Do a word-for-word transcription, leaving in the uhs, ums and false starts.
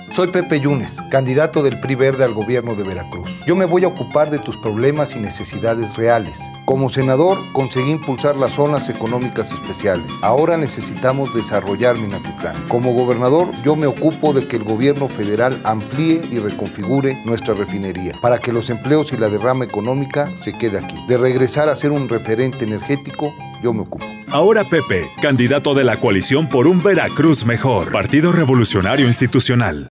Soy Pepe Yunes, candidato del P R I Verde al gobierno de Veracruz. Yo me voy a ocupar de tus problemas y necesidades reales. Como senador, conseguí impulsar las zonas económicas especiales. Ahora necesitamos desarrollar Minatitlán. Como gobernador, yo me ocupo de que el gobierno federal amplíe y reconfigure nuestra refinería para que los empleos y la derrama económica se quede aquí. De regresar a ser un referente energético, yo me ocupo. Ahora Pepe, candidato de la coalición por un Veracruz mejor. Partido Revolucionario Institucional.